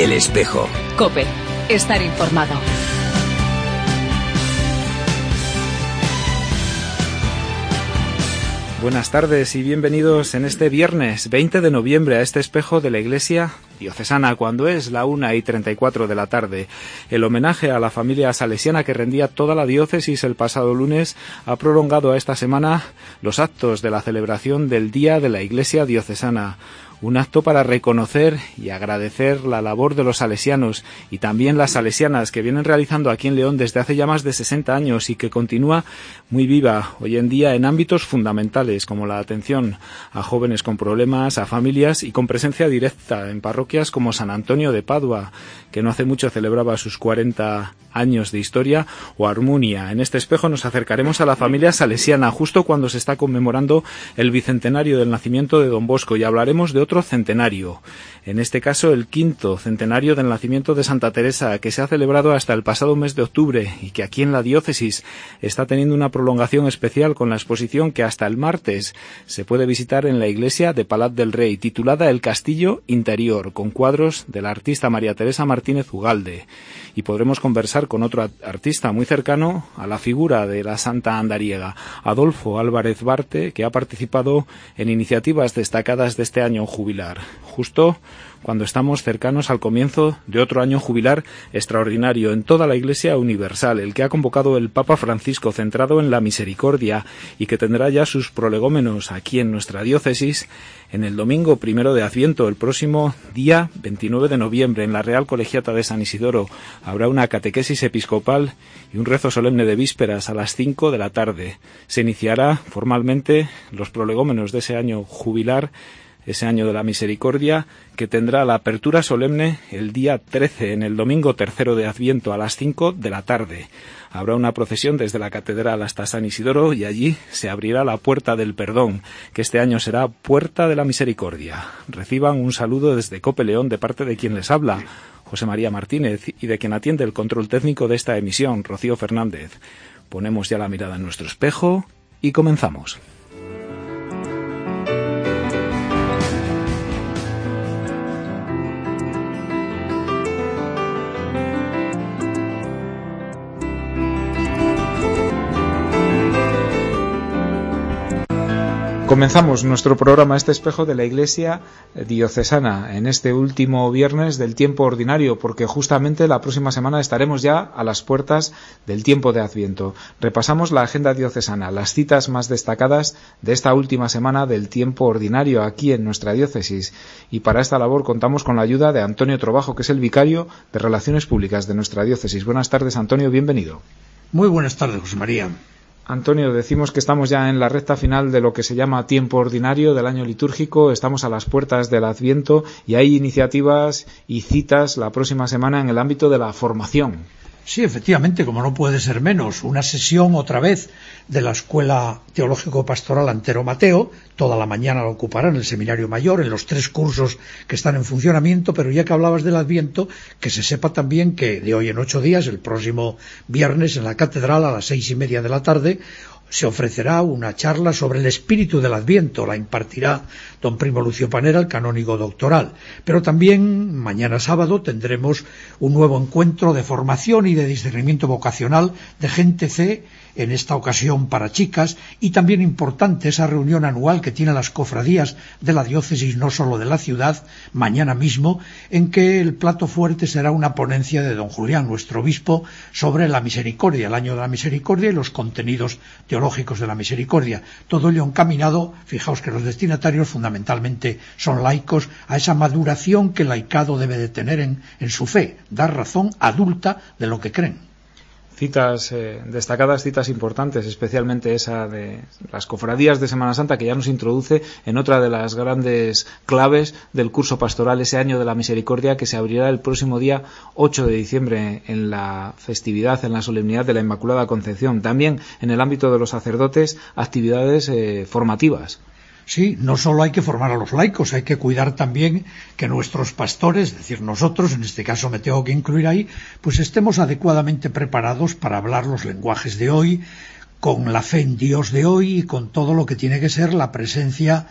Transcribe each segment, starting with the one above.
El Espejo. COPE. Estar informado. Buenas tardes y bienvenidos en este viernes 20 de noviembre a este espejo de la Iglesia Diocesana, cuando es la 1:34 de la tarde. El homenaje a la familia salesiana que rendía toda la diócesis el pasado lunes ha prolongado a esta semana los actos de la celebración del Día de la Iglesia Diocesana. Un acto para reconocer y agradecer la labor de los salesianos y también las salesianas que vienen realizando aquí en León desde hace ya más de 60 años y que continúa muy viva hoy en día en ámbitos fundamentales como la atención a jóvenes con problemas, a familias y con presencia directa en parroquias como San Antonio de Padua, que no hace mucho celebraba sus 40 años de historia, o Armunia. En este espejo nos acercaremos a la familia salesiana justo cuando se está conmemorando el bicentenario del nacimiento de Don Bosco y hablaremos de otro centenario, en este caso el 5º centenario del nacimiento de Santa Teresa, que se ha celebrado hasta el pasado mes de octubre y que aquí en la diócesis está teniendo una prolongación especial con la exposición que hasta el martes se puede visitar en la iglesia de Palat del Rey, titulada El Castillo Interior, con cuadros de la artista María Teresa Martínez Ugalde. Y podremos conversar con otro artista muy cercano a la figura de la Santa Andariega, Adolfo Álvarez Barte, que ha participado en iniciativas destacadas de este año jubilar, justo cuando estamos cercanos al comienzo de otro año jubilar extraordinario en toda la Iglesia Universal, el que ha convocado el Papa Francisco, centrado en la misericordia y que tendrá ya sus prolegómenos aquí en nuestra diócesis en el domingo 1 de Adviento, el próximo día 29 de noviembre, en la Real Colegiata de San Isidoro. Habrá una catequesis episcopal y un rezo solemne de vísperas a las 5 de la tarde. Se iniciará formalmente los prolegómenos de ese año jubilar, ese año de la misericordia, que tendrá la apertura solemne el día 13, en el domingo 3 de Adviento, a las 5 de la tarde. Habrá una procesión desde la catedral hasta San Isidoro y allí se abrirá la Puerta del Perdón, que este año será Puerta de la Misericordia. Reciban un saludo desde COPE León de parte de quien les habla, José María Martínez, y de quien atiende el control técnico de esta emisión, Rocío Fernández. Ponemos ya la mirada en nuestro espejo y comenzamos. Comenzamos nuestro programa Este Espejo de la Iglesia Diocesana en este último viernes del tiempo ordinario, porque justamente la próxima semana estaremos ya a las puertas del tiempo de Adviento. Repasamos la agenda diocesana, las citas más destacadas de esta última semana del tiempo ordinario aquí en nuestra diócesis, y para esta labor contamos con la ayuda de Antonio Trobajo, que es el vicario de Relaciones Públicas de nuestra diócesis. Buenas tardes, Antonio, bienvenido. Muy buenas tardes, José María. Antonio, decimos que estamos ya en la recta final de lo que se llama tiempo ordinario del año litúrgico, estamos a las puertas del Adviento y hay iniciativas y citas la próxima semana en el ámbito de la formación. Sí, efectivamente, como no puede ser menos, una sesión otra vez de la Escuela Teológico-Pastoral Antero Mateo, toda la mañana la ocupará en el Seminario Mayor, en los 3 cursos que están en funcionamiento, pero ya que hablabas del Adviento, que se sepa también que de hoy en 8 días, el próximo viernes, en la Catedral a las 6:30 de la tarde, se ofrecerá una charla sobre el espíritu del Adviento, la impartirá don Primo Lucio Panera, el canónigo doctoral. Pero también mañana sábado tendremos un nuevo encuentro de formación y de discernimiento vocacional de Gente C, en esta ocasión para chicas, y también importante esa reunión anual que tienen las cofradías de la diócesis, no solo de la ciudad, mañana mismo, en que el plato fuerte será una ponencia de don Julián, nuestro obispo, sobre la misericordia, el año de la misericordia y los contenidos teológicos de la misericordia. Todo ello encaminado, fijaos que los destinatarios fundamentalmente son laicos, a esa maduración que el laicado debe de tener en su fe, dar razón adulta de lo que creen. Citas destacadas, citas importantes, especialmente esa de las cofradías de Semana Santa, que ya nos introduce en otra de las grandes claves del curso pastoral, ese año de la misericordia, que se abrirá el próximo día 8 de diciembre en la festividad, en la solemnidad de la Inmaculada Concepción. También en el ámbito de los sacerdotes, actividades formativas. Sí, no solo hay que formar a los laicos, hay que cuidar también que nuestros pastores, es decir, nosotros, en este caso me tengo que incluir ahí, pues estemos adecuadamente preparados para hablar los lenguajes de hoy, con la fe en Dios de hoy y con todo lo que tiene que ser la presencia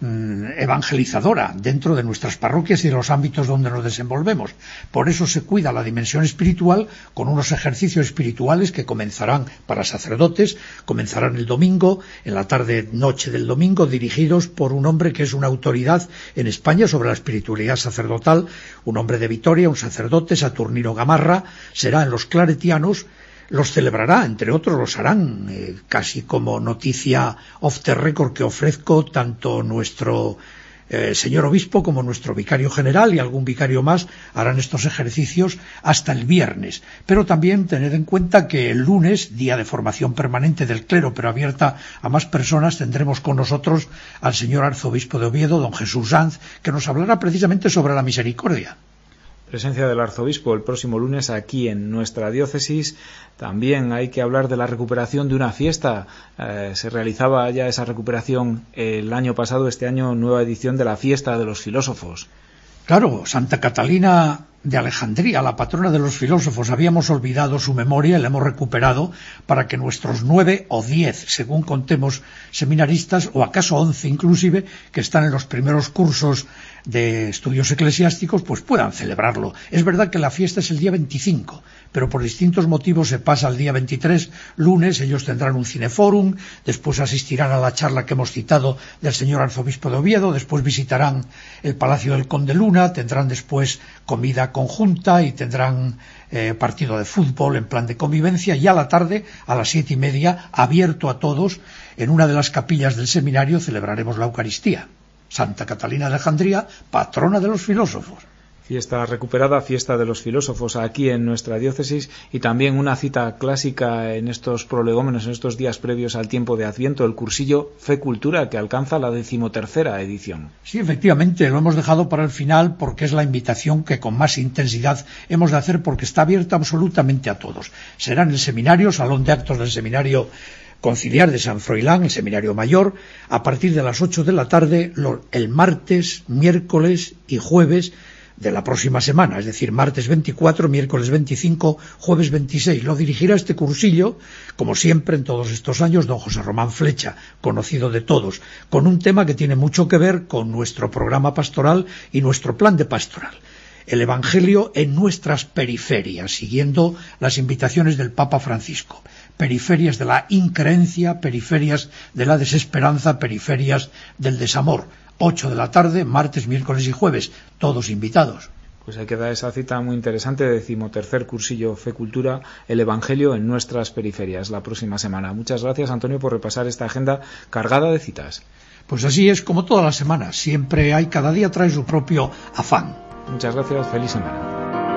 evangelizadora dentro de nuestras parroquias y de los ámbitos donde nos desenvolvemos. Por eso se cuida la dimensión espiritual con unos ejercicios espirituales que comenzarán para sacerdotes, comenzarán el domingo, en la tarde-noche del domingo, dirigidos por un hombre que es una autoridad en España sobre la espiritualidad sacerdotal, un hombre de Vitoria, un sacerdote, Saturnino Gamarra. Será en los claretianos. Los celebrará, entre otros los harán, casi como noticia off the record que ofrezco, tanto nuestro señor obispo como nuestro vicario general y algún vicario más harán estos ejercicios hasta el viernes. Pero también tened en cuenta que el lunes, día de formación permanente del clero, pero abierta a más personas, tendremos con nosotros al señor arzobispo de Oviedo, don Jesús Sanz, que nos hablará precisamente sobre la misericordia. Presencia del arzobispo el próximo lunes aquí en nuestra diócesis. También hay que hablar de la recuperación de una fiesta. Se realizaba ya esa recuperación el año pasado, este año nueva edición de la fiesta de los filósofos. Claro, Santa Catalina de Alejandría, la patrona de los filósofos. Habíamos olvidado su memoria y la hemos recuperado para que nuestros 9 o 10, según contemos, seminaristas, o acaso 11 inclusive, que están en los primeros cursos de estudios eclesiásticos, pues puedan celebrarlo. Es verdad que la fiesta es el día 25, pero por distintos motivos se pasa al día 23, lunes. Ellos tendrán un cineforum, después asistirán a la charla que hemos citado del señor arzobispo de Oviedo, después visitarán el Palacio del Conde Luna, tendrán después comida conjunta y tendrán partido de fútbol en plan de convivencia, y a la tarde, a las 7:30, abierto a todos, en una de las capillas del seminario celebraremos la Eucaristía. Santa Catalina de Alejandría, patrona de los filósofos. Fiesta recuperada, fiesta de los filósofos aquí en nuestra diócesis, y también una cita clásica en estos prolegómenos, en estos días previos al tiempo de Adviento, el cursillo Fe Cultura, que alcanza la 13ª edición. Sí, efectivamente, lo hemos dejado para el final porque es la invitación que con más intensidad hemos de hacer, porque está abierta absolutamente a todos. Será en el seminario, salón de actos del seminario conciliar de San Froilán, el seminario mayor, a partir de las 8 de la tarde, el martes, miércoles y jueves de la próxima semana, es decir, martes 24, miércoles 25, jueves 26. Lo dirigirá este cursillo, como siempre en todos estos años, don José Román Flecha, conocido de todos, con un tema que tiene mucho que ver con nuestro programa pastoral y nuestro plan de pastoral. El Evangelio en nuestras periferias, siguiendo las invitaciones del Papa Francisco. Periferias de la increencia, periferias de la desesperanza, periferias del desamor. 8 de la tarde, martes, miércoles y jueves, todos invitados. Pues ahí queda esa cita muy interesante, 13º cursillo Fe Cultura, el Evangelio en nuestras periferias, la próxima semana. Muchas gracias, Antonio, por repasar esta agenda cargada de citas. Pues así es como todas las semanas, siempre hay, cada día trae su propio afán. Muchas gracias, feliz semana.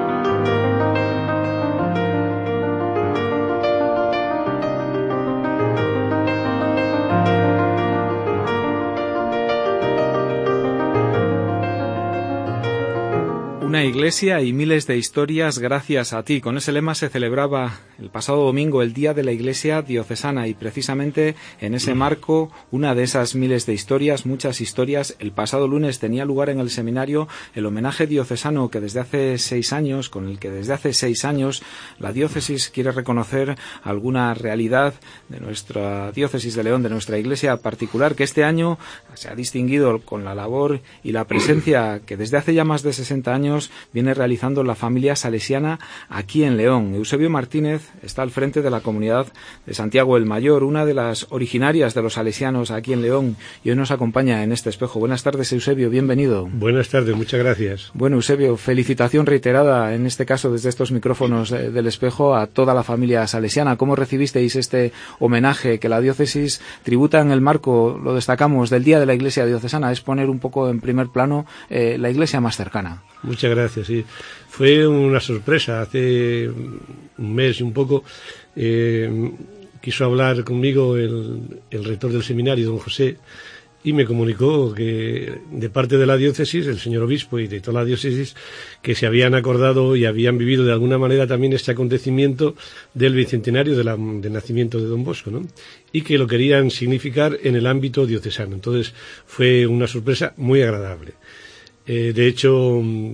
Una iglesia y miles de historias gracias a ti. Con ese lema se celebraba el pasado domingo el Día de la Iglesia Diocesana, y precisamente en ese marco, una de esas miles de historias, muchas historias, el pasado lunes tenía lugar en el seminario el homenaje diocesano que desde hace 6 años, con el que desde hace 6 años la diócesis quiere reconocer alguna realidad de nuestra diócesis de León, de nuestra iglesia particular, que este año se ha distinguido con la labor y la presencia que desde hace ya más de 60 años viene realizando la familia salesiana aquí en León. Eusebio Martínez está al frente de la comunidad de Santiago el Mayor, una de las originarias de los salesianos aquí en León, y hoy nos acompaña en este espejo. Buenas tardes, Eusebio, bienvenido. Buenas tardes, muchas gracias. Bueno, Eusebio, felicitación reiterada, en este caso desde estos micrófonos del espejo, a toda la familia salesiana. ¿Cómo recibisteis este homenaje que la diócesis tributa en el marco, lo destacamos, del Día de la Iglesia Diocesana? Es poner un poco en primer plano la iglesia más cercana. Muchas gracias, sí. Fue una sorpresa. Hace un mes y un poco quiso hablar conmigo el rector del seminario, don José, y me comunicó que de parte de la diócesis, el señor obispo y de toda la diócesis, que se habían acordado y habían vivido de alguna manera también este acontecimiento del bicentenario del nacimiento de Don Bosco, ¿no? Y que lo querían significar en el ámbito diocesano. Entonces fue una sorpresa muy agradable. De hecho,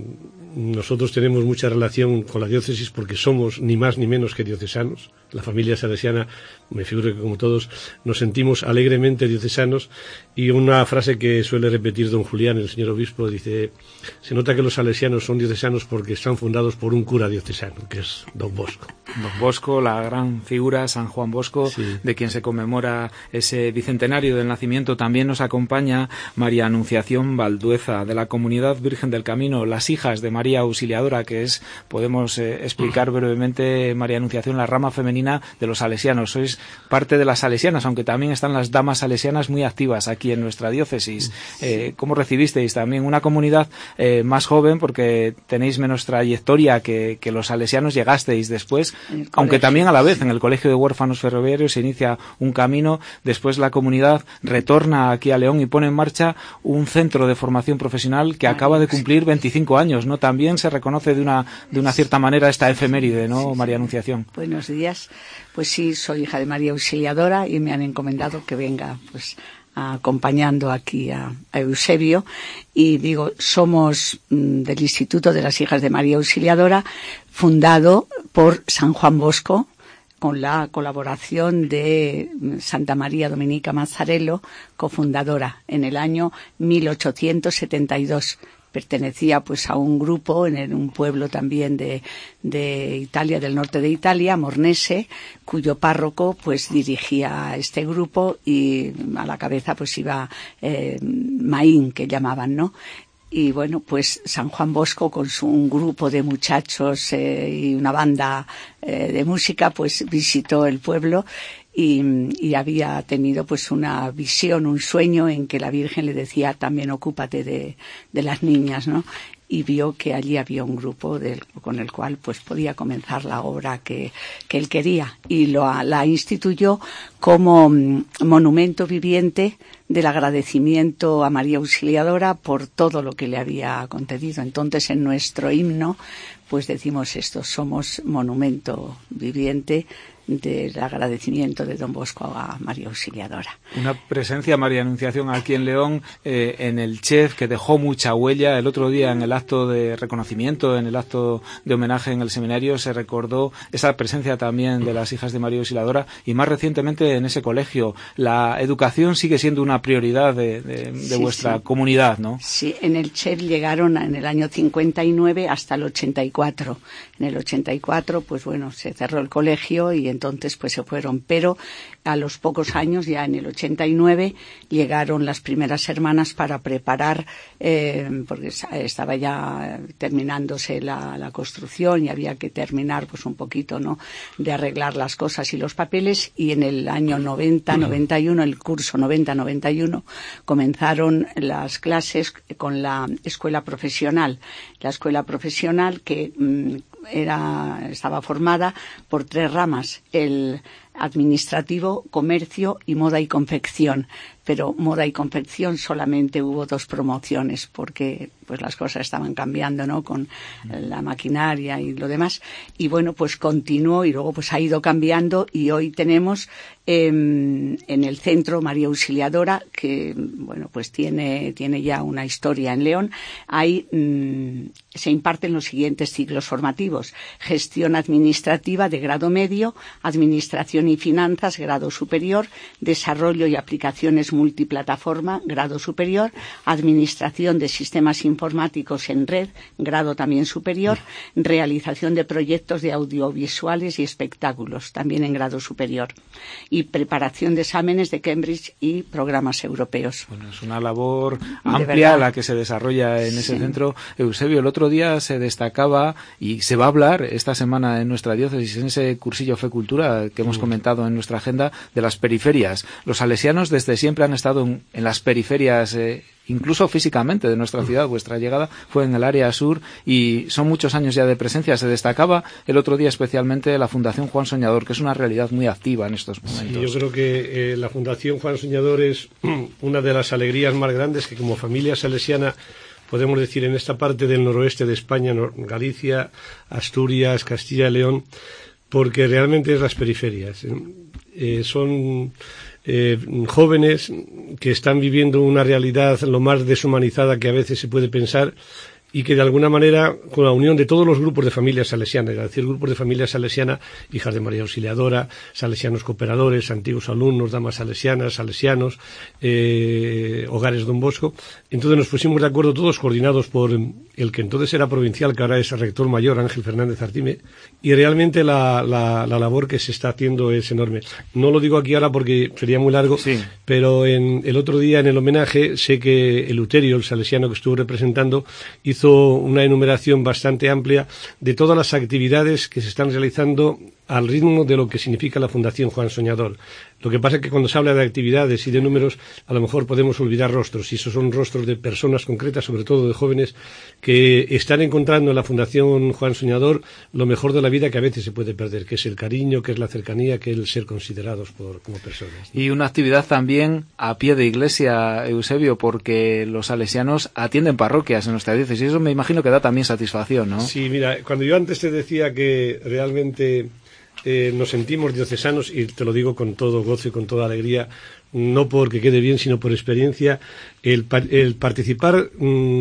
nosotros tenemos mucha relación con la diócesis porque somos ni más ni menos que diocesanos. La familia salesiana, me figuro que como todos, nos sentimos alegremente diocesanos, y una frase que suele repetir don Julián, el señor obispo, dice: se nota que los salesianos son diocesanos porque están fundados por un cura diocesano, que es don Bosco. Don Bosco, la gran figura, San Juan Bosco, sí, de quien se conmemora ese bicentenario del nacimiento. También nos acompaña María Anunciación Valdueza, de la Comunidad Virgen del Camino, las hijas de María Auxiliadora, que es, podemos explicar brevemente, María Anunciación, la rama femenina de los salesianos. Sois parte de las salesianas, aunque también están las damas salesianas muy activas aquí en nuestra diócesis. ¿Cómo recibisteis también una comunidad más joven, porque tenéis menos trayectoria que los salesianos? Llegasteis después, aunque también a la vez en el Colegio de Huérfanos Ferroviarios se inicia un camino. Después la comunidad retorna aquí a León y pone en marcha un centro de formación profesional que acaba de cumplir 25 años, ¿no? También se reconoce de una cierta manera esta efeméride, ¿no, María Anunciación? Buenos días. Pues sí, soy hija de María Auxiliadora y me han encomendado que venga pues acompañando aquí a Eusebio, y digo, somos del Instituto de las Hijas de María Auxiliadora, fundado por San Juan Bosco, con la colaboración de Santa María Dominica Mazzarello, cofundadora, en el año 1872. Pertenecía pues a un grupo en un pueblo también de Italia, del norte de Italia, Mornese, cuyo párroco pues dirigía este grupo, y a la cabeza pues iba Maín, que llamaban, ¿no? Y bueno, pues San Juan Bosco con un grupo de muchachos y una banda de música pues visitó el pueblo, y había tenido pues una visión, un sueño en que la Virgen le decía: también ocúpate de las niñas, ¿no? Y vio que allí había un grupo con el cual pues podía comenzar la obra que él quería, y la instituyó como monumento viviente del agradecimiento a María Auxiliadora por todo lo que le había concedido. Entonces, en nuestro himno pues decimos esto: somos monumento viviente del agradecimiento de don Bosco a María Auxiliadora. Una presencia, María Anunciación, aquí en León, en el chef, que dejó mucha huella. El otro día, en el acto de reconocimiento, en el acto de homenaje en el seminario, se recordó esa presencia también de las hijas de María Auxiliadora, y más recientemente en ese colegio. La educación sigue siendo una prioridad de vuestra comunidad, ¿no? Sí, en el chef llegaron en el año 59 hasta el 84. En el 84, pues bueno, se cerró el colegio y entonces pues se fueron, pero a los pocos años, ya en el 89, llegaron las primeras hermanas para preparar, porque estaba ya terminándose la construcción y había que terminar pues un poquito, ¿no?, de arreglar las cosas y los papeles, y en el año 90-91, el curso 90-91, comenzaron las clases con la escuela profesional. La escuela profesional que estaba formada por 3 ramas: el administrativo, comercio y moda y confección. Pero moda y confección solamente hubo 2 promociones, porque pues las cosas estaban cambiando, ¿no?, con la maquinaria y lo demás. Y bueno, pues continuó, y luego pues ha ido cambiando, y hoy tenemos en el centro María Auxiliadora, que bueno, pues tiene ya una historia en León. Ahí se imparten los siguientes ciclos formativos: gestión administrativa de grado medio, administración y finanzas grado superior, desarrollo y aplicaciones multiplataforma grado superior, administración de sistemas informáticos en red grado también superior, realización de proyectos de audiovisuales y espectáculos también en grado superior, y preparación de exámenes de Cambridge y programas europeos. Bueno, es una labor amplia la que se desarrolla en ese centro. Eusebio, el otro día se destacaba, y se va a hablar esta semana en nuestra diócesis, en ese cursillo Fe Cultura que hemos comentado en nuestra agenda, de las periferias. Los salesianos desde siempre han estado en las periferias, incluso físicamente, de nuestra ciudad. Vuestra llegada fue en el área sur y son muchos años ya de presencia. Se destacaba el otro día especialmente la Fundación Juan Soñador, que es una realidad muy activa en estos momentos. Sí, yo creo que la Fundación Juan Soñador es una de las alegrías más grandes que como familia salesiana podemos decir en esta parte del noroeste de España, Galicia, Asturias, Castilla y León, porque realmente es las periferias. Son jóvenes que están viviendo una realidad lo más deshumanizada que a veces se puede pensar, y que de alguna manera, con la unión de todos los grupos de familias salesianas, es decir, grupos de familias salesianas, hijas de María Auxiliadora, salesianos cooperadores, antiguos alumnos, damas salesianas, salesianos, hogares Don Bosco, entonces nos pusimos de acuerdo todos, coordinados por el que entonces era provincial, que ahora es el rector mayor, Ángel Fernández Artime, y realmente la labor que se está haciendo es enorme. No lo digo aquí ahora porque sería muy largo, sí, pero el otro día en el homenaje sé que Eleuterio, el salesiano que estuvo representando, hizo una enumeración bastante amplia de todas las actividades que se están realizando al ritmo de lo que significa la Fundación Juan Soñador. Lo que pasa es que cuando se habla de actividades y de números, a lo mejor podemos olvidar rostros, y esos son rostros de personas concretas, sobre todo de jóvenes, que están encontrando en la Fundación Juan Soñador lo mejor de la vida que a veces se puede perder, que es el cariño, que es la cercanía, que es el ser considerados como personas. Y una actividad también a pie de iglesia, Eusebio, porque los salesianos atienden parroquias en nuestra diócesis, y eso me imagino que da también satisfacción, ¿no? Sí, mira, cuando yo antes te decía que realmente nos sentimos diocesanos, y te lo digo con todo gozo y con toda alegría, no porque quede bien, sino por experiencia, el participar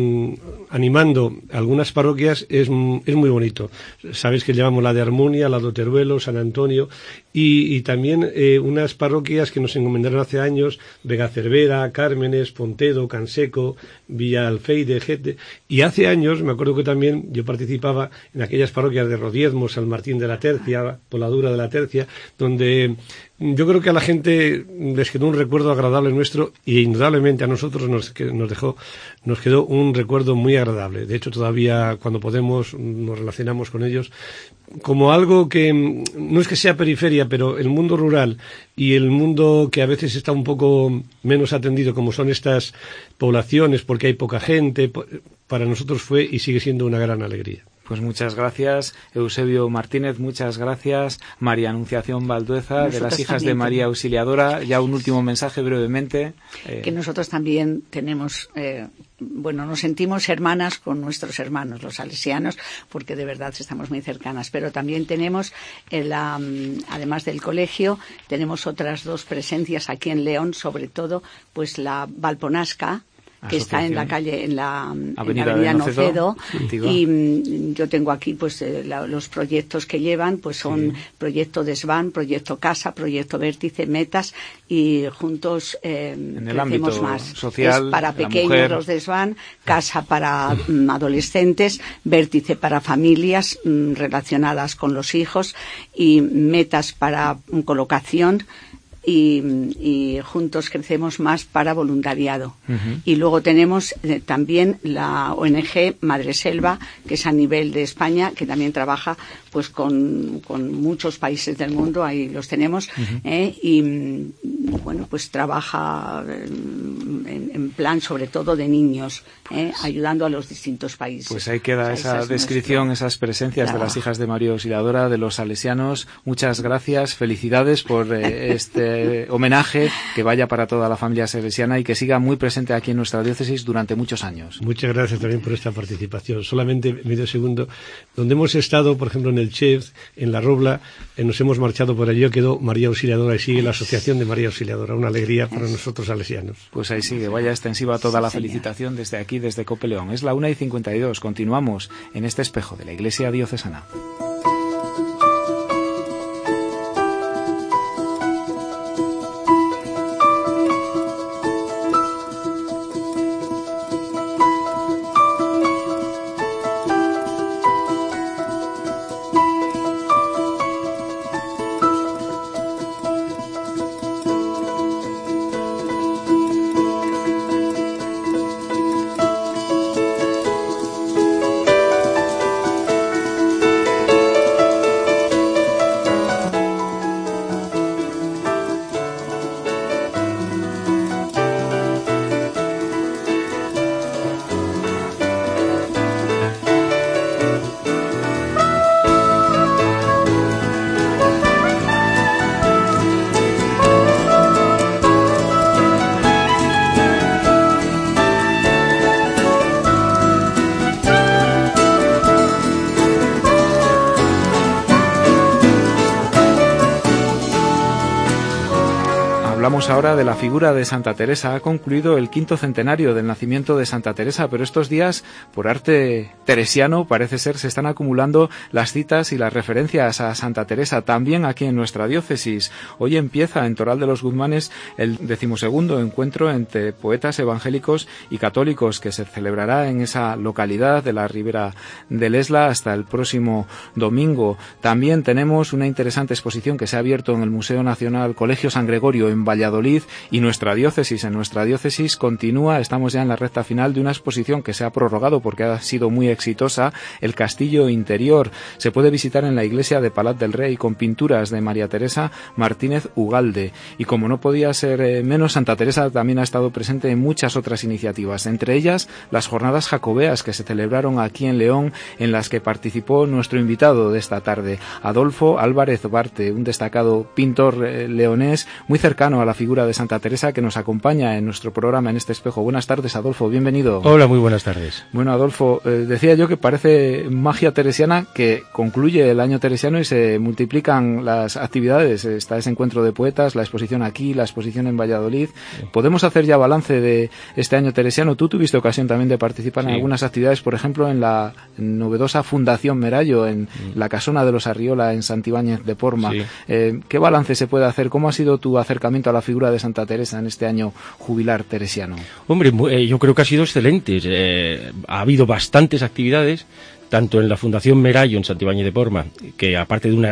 animando algunas parroquias es muy bonito. Sabes que llevamos la de Armunia, la de Oteruelo, San Antonio, y también unas parroquias que nos encomendaron hace años, Vega Cervera, Cármenes, Pontedo, Canseco, Villa Alfeide, Gete, y hace años me acuerdo que también yo participaba en aquellas parroquias de Rodiezmo, San Martín de la Tercia, Poladura de la Tercia, donde yo creo que a la gente les quedó un recuerdo agradable nuestro, y indudablemente a nosotros nos quedó un recuerdo muy agradable. De hecho, todavía cuando podemos nos relacionamos con ellos como algo que no es que sea periferia, pero el mundo rural y el mundo que a veces está un poco menos atendido, como son estas poblaciones porque hay poca gente, para nosotros fue y sigue siendo una gran alegría. Pues muchas gracias, Eusebio Martínez, muchas gracias, María Anunciación Valdueza, de las Hijas de María Auxiliadora. Ya un último mensaje brevemente. Que nosotros también tenemos, nos sentimos hermanas con nuestros hermanos, los salesianos, porque de verdad estamos muy cercanas, pero también tenemos, además del colegio, tenemos otras dos presencias aquí en León, sobre todo, pues la Valponasca, que está en la calle, en la avenida Nocedo, y yo tengo aquí pues los proyectos que llevan, pues son proyecto Desván, proyecto Casa, proyecto Vértice, Metas, y juntos en el ámbito más social, es para pequeños los Desván, Casa para adolescentes, Vértice para familias relacionadas con los hijos, y Metas para colocación, y juntos crecemos más para voluntariado. Y luego tenemos también la ONG Madreselva, que es a nivel de España, que también trabaja pues con muchos países del mundo, ahí los tenemos, y bueno, pues trabaja en plan sobre todo de niños, ayudando a los distintos países. Pues ahí queda esa descripción, esas presencias de las Hijas de María Auxiliadora, de los salesianos. Muchas gracias, felicidades por este homenaje, que vaya para toda la familia salesiana y que siga muy presente aquí en nuestra diócesis durante muchos años. Muchas gracias también por esta participación. Solamente medio segundo. Donde hemos estado, por ejemplo, en el Chef, en La Robla, nos hemos marchado por allí, quedó María Auxiliadora y sigue la Asociación de María Auxiliadora. Una alegría para nosotros salesianos. Pues ahí sigue, vaya extensiva toda la felicitación desde aquí, desde Cope León. Es la 1:52. Continuamos en este espejo de la Iglesia Diocesana. Hablamos ahora de la figura de Santa Teresa. Ha concluido el 5º centenario del nacimiento de Santa Teresa, pero estos días, por arte teresiano, parece ser, se están acumulando las citas y las referencias a Santa Teresa, también aquí en nuestra diócesis. Hoy empieza en Toral de los Guzmanes el 12º encuentro entre poetas evangélicos y católicos, que se celebrará en esa localidad de la Ribera del Esla hasta el próximo domingo. También tenemos una interesante exposición que se ha abierto en el Museo Nacional Colegio San Gregorio en Valladolid, y en nuestra diócesis continúa, estamos ya en la recta final de una exposición que se ha prorrogado porque ha sido muy exitosa, el Castillo Interior. Se puede visitar en la iglesia de Palat del Rey con pinturas de María Teresa Martínez Ugalde. Y como no podía ser menos, Santa Teresa también ha estado presente en muchas otras iniciativas, entre ellas las jornadas jacobeas que se celebraron aquí en León, en las que participó nuestro invitado de esta tarde, Adolfo Álvarez Barte, un destacado pintor leonés muy cercano a la figura de Santa Teresa, que nos acompaña en nuestro programa En este espejo. Buenas tardes, Adolfo, bienvenido. Hola, muy buenas tardes. Bueno, Adolfo, decía yo que parece magia teresiana que concluye el año teresiano y se multiplican las actividades. Está ese encuentro de poetas, la exposición aquí, la exposición en Valladolid. ¿Podemos hacer ya balance de este año teresiano? Tú tuviste ocasión también de participar en algunas actividades, por ejemplo, en la novedosa Fundación Merallo, en la Casona de los Arriola, en Santibáñez de Porma. Sí. ¿Qué balance se puede hacer? ¿Cómo ha sido tu acercamiento a la figura de Santa Teresa en este año jubilar teresiano? Hombre, yo creo que ha sido excelente. Ha habido bastantes actividades, tanto en la Fundación Merallo en Santibáñez de Porma, que aparte de una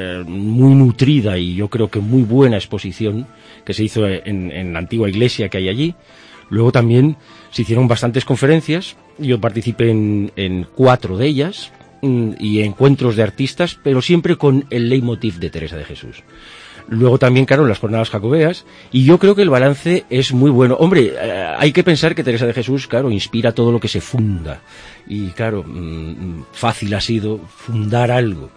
muy nutrida y yo creo que muy buena exposición que se hizo en la antigua iglesia que hay allí, luego también se hicieron bastantes conferencias. Yo participé en 4 de ellas y encuentros de artistas, pero siempre con el leitmotiv de Teresa de Jesús. Luego también, claro, las jornadas jacobeas, y yo creo que el balance es muy bueno. Hombre, hay que pensar que Teresa de Jesús, claro, inspira todo lo que se funda. Y claro, fácil ha sido fundar algo.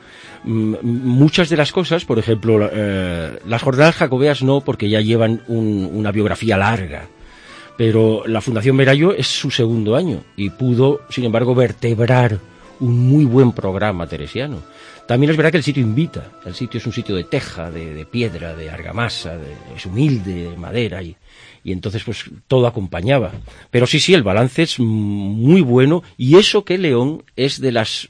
Muchas de las cosas, por ejemplo, las jornadas jacobeas no, porque ya llevan una biografía larga. Pero la Fundación Merallo es su 2º año y pudo, sin embargo, vertebrar un muy buen programa teresiano. También es verdad que el sitio invita. El sitio es un sitio de teja, de piedra, de argamasa, es humilde, de madera, y entonces pues todo acompañaba. Pero sí, el balance es muy bueno, y eso que León es de las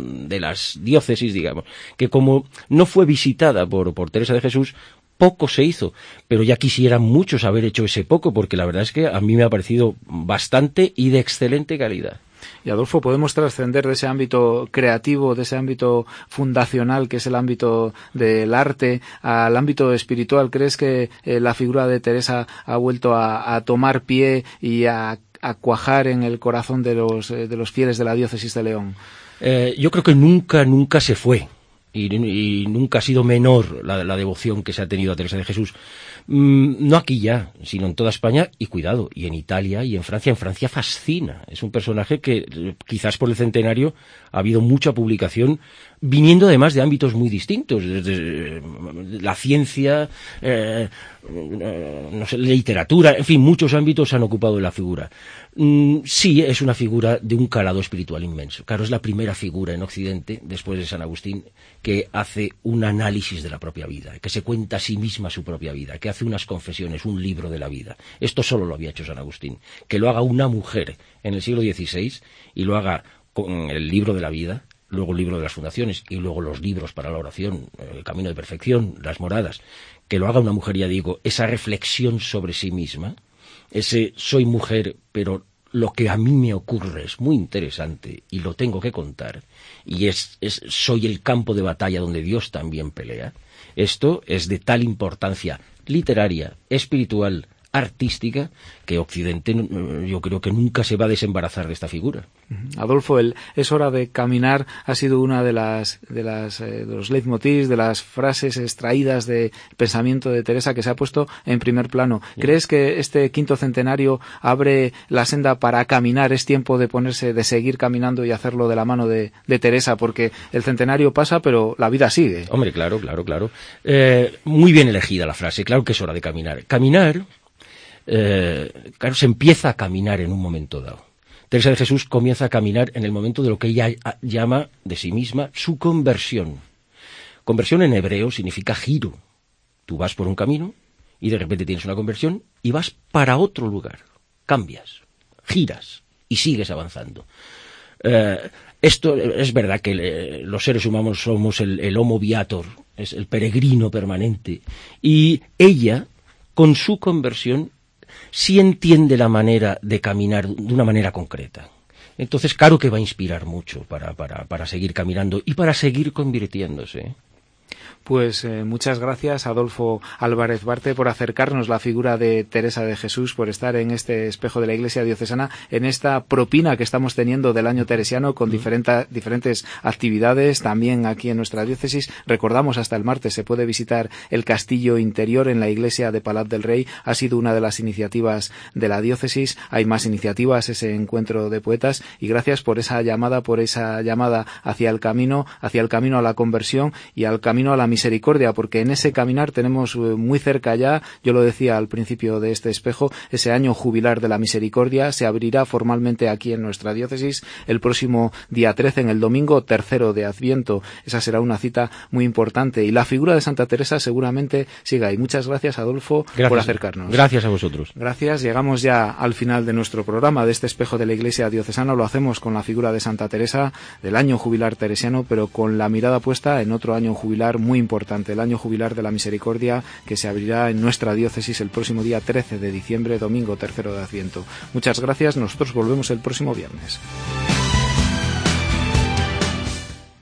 diócesis, digamos, que como no fue visitada por Teresa de Jesús, poco se hizo, pero ya quisieran muchos haber hecho ese poco, porque la verdad es que a mí me ha parecido bastante y de excelente calidad. Y Adolfo, ¿podemos trascender de ese ámbito creativo, de ese ámbito fundacional que es el ámbito del arte, al ámbito espiritual? ¿Crees que la figura de Teresa ha vuelto a tomar pie y a cuajar en el corazón de los fieles de la diócesis de León? Yo creo que nunca se fue. Y nunca ha sido menor la devoción que se ha tenido a Teresa de Jesús. No aquí ya, sino en toda España, y cuidado, y en Italia y en Francia. En Francia fascina. Es un personaje que quizás por el centenario ha habido mucha publicación, viniendo además de ámbitos muy distintos, desde la ciencia, no sé, literatura, en fin, muchos ámbitos han ocupado de la figura. Sí, es una figura de un calado espiritual inmenso. Claro, es la primera figura en Occidente, después de San Agustín, que hace un análisis de la propia vida, que se cuenta a sí misma su propia vida, que hace unas confesiones, un libro de la vida. Esto solo lo había hecho San Agustín. Que lo haga una mujer en el siglo XVI y lo haga con el libro de la vida, luego el libro de las fundaciones y luego los libros para la oración, el camino de perfección, las moradas, que lo haga una mujer, ya digo, esa reflexión sobre sí misma, ese soy mujer, pero lo que a mí me ocurre es muy interesante y lo tengo que contar, y soy el campo de batalla donde Dios también pelea. Esto es de tal importancia literaria, espiritual, artística, que Occidente yo creo que nunca se va a desembarazar de esta figura. Adolfo, es hora de caminar ha sido una de los leitmotivs, de las frases extraídas del pensamiento de Teresa, que se ha puesto en primer plano. ¿Crees que este 5º centenario abre la senda para caminar? Es tiempo de seguir caminando y hacerlo de la mano de Teresa, porque el centenario pasa, pero la vida sigue. Hombre, claro. Muy bien elegida la frase, claro que es hora de caminar. Claro, se empieza a caminar en un momento dado. Teresa de Jesús comienza a caminar en el momento de lo que ella llama de sí misma su conversión. Conversión en hebreo significa giro. Tú vas por un camino y de repente tienes una conversión y vas para otro lugar, cambias, giras y sigues avanzando. Esto es verdad que los seres humanos somos el homo viator, es el peregrino permanente, y ella, con su conversión, sí entiende la manera de caminar de una manera concreta. Entonces, claro que va a inspirar mucho para seguir caminando y para seguir convirtiéndose. Pues muchas gracias, Adolfo Álvarez Barte, por acercarnos la figura de Teresa de Jesús, por estar en este espejo de la Iglesia diocesana, en esta propina que estamos teniendo del año teresiano con diferentes actividades también aquí en nuestra diócesis. Recordamos, hasta el martes se puede visitar el castillo interior en la iglesia de Palat del Rey. Ha sido una de las iniciativas de la diócesis. Hay más iniciativas, ese encuentro de poetas, y gracias por esa llamada hacia el camino a la conversión y al camino a la misericordia, porque en ese caminar tenemos muy cerca ya, yo lo decía al principio de este espejo, ese año jubilar de la misericordia. Se abrirá formalmente aquí en nuestra diócesis el próximo día 13, en el domingo 3 de Adviento. Esa será una cita muy importante, y la figura de Santa Teresa seguramente siga. Y muchas gracias, Adolfo, por acercarnos. Gracias a vosotros. Gracias. Llegamos ya al final de nuestro programa, de este espejo de la Iglesia diocesana. Lo hacemos con la figura de Santa Teresa, del año jubilar teresiano, pero con la mirada puesta en otro año jubilar muy importante, el año jubilar de la misericordia, que se abrirá en nuestra diócesis el próximo día 13 de diciembre, domingo 3 de Adviento. Muchas gracias, nosotros volvemos el próximo viernes.